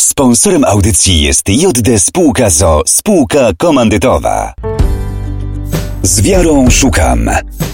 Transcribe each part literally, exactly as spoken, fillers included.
Sponsorem audycji jest J D Spółka Z O O, spółka komandytowa. Z wiarą szukam.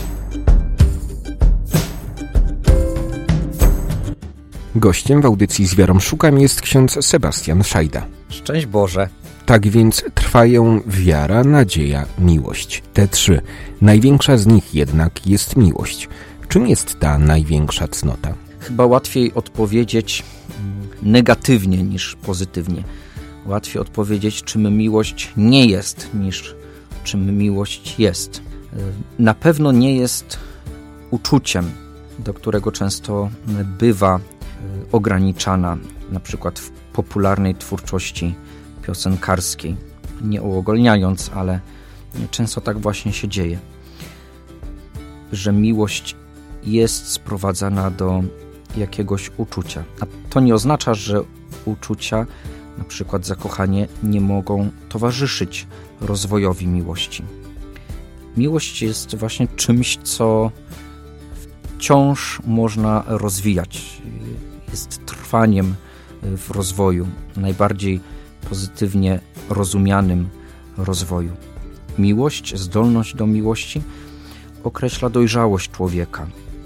Gościem w audycji Z wiarą szukam jest ksiądz Sebastian Szajda. Szczęść Boże. Tak więc trwają wiara, nadzieja, miłość. Te trzy. Największa z nich jednak jest miłość. Czym jest ta największa cnota? Chyba łatwiej odpowiedzieć negatywnie niż pozytywnie. Łatwiej odpowiedzieć, czym miłość nie jest, niż czym miłość jest. Na pewno nie jest uczuciem, do którego często bywa ograniczana, na przykład w popularnej twórczości piosenkarskiej. Nie uogólniając, ale często tak właśnie się dzieje, że miłość jest sprowadzana do jakiegoś uczucia. A to nie oznacza, że uczucia, na przykład zakochanie, nie mogą towarzyszyć rozwojowi miłości. Miłość jest właśnie czymś, co wciąż można rozwijać. Jest trwaniem w rozwoju, najbardziej pozytywnie rozumianym rozwoju. Miłość, zdolność do miłości określa dojrzałość człowieka.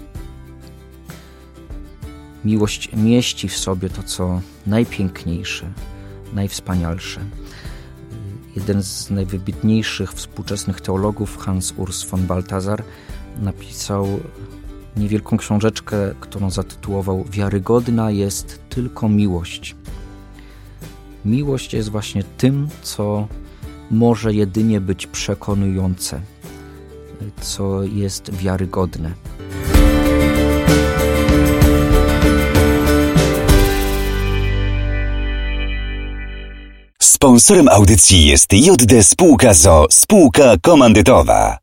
Miłość mieści w sobie to, co najpiękniejsze, najwspanialsze. Jeden z najwybitniejszych współczesnych teologów, Hans Urs von Balthasar, napisał niewielką książeczkę, którą zatytułował „Wiarygodna jest tylko miłość”. Miłość jest właśnie tym, co może jedynie być przekonujące, co jest wiarygodne. Sponsorem audycji jest J D Spółka Z O O, spółka komandytowa.